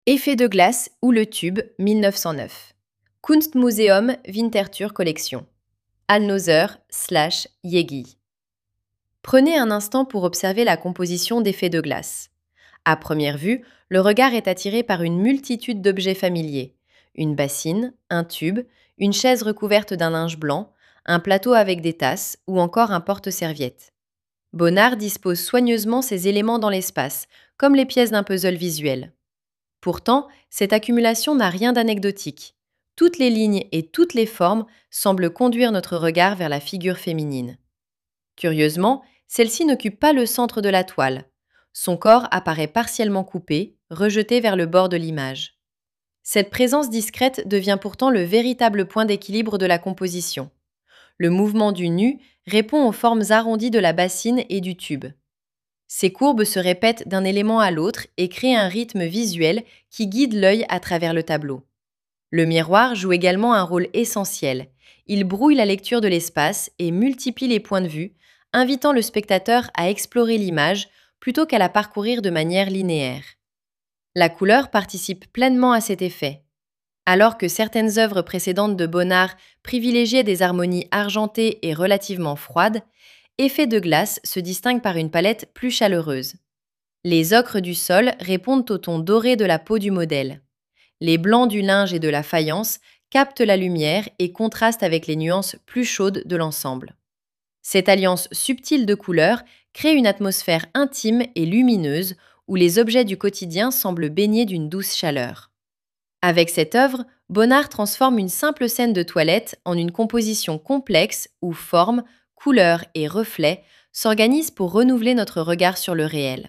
Effet de glace ou le tube 1909. Kunstmuseum Winterthur Collection. Alnoser/Yegi. Prenez un instant pour observer la composition d'effets de glace. À première vue, le regard est attiré par une multitude d'objets familiers. Une bassine, un tube, une chaise recouverte d'un linge blanc, un plateau avec des tasses ou encore un porte-serviette. Bonnard dispose soigneusement ces éléments dans l'espace, comme les pièces d'un puzzle visuel. Pourtant, cette accumulation n'a rien d'anecdotique. Toutes les lignes et toutes les formes semblent conduire notre regard vers la figure féminine. Curieusement, celle-ci n'occupe pas le centre de la toile. Son corps apparaît partiellement coupé, rejeté vers le bord de l'image. Cette présence discrète devient pourtant le véritable point d'équilibre de la composition. Le mouvement du nu répond aux formes arrondies de la bassine et du tube. Ces courbes se répètent d'un élément à l'autre et créent un rythme visuel qui guide l'œil à travers le tableau. Le miroir joue également un rôle essentiel. Il brouille la lecture de l'espace et multiplie les points de vue, invitant le spectateur à explorer l'image plutôt qu'à la parcourir de manière linéaire. La couleur participe pleinement à cet effet. Alors que certaines œuvres précédentes de Bonnard privilégiaient des harmonies argentées et relativement froides, Effet de glace se distingue par une palette plus chaleureuse. Les ocres du sol répondent au ton doré de la peau du modèle. Les blancs du linge et de la faïence captent la lumière et contrastent avec les nuances plus chaudes de l'ensemble. Cette alliance subtile de couleurs crée une atmosphère intime et lumineuse où les objets du quotidien semblent baignés d'une douce chaleur. Avec cette œuvre, Bonnard transforme une simple scène de toilette en une composition complexe où forme, couleurs et reflets s'organisent pour renouveler notre regard sur le réel.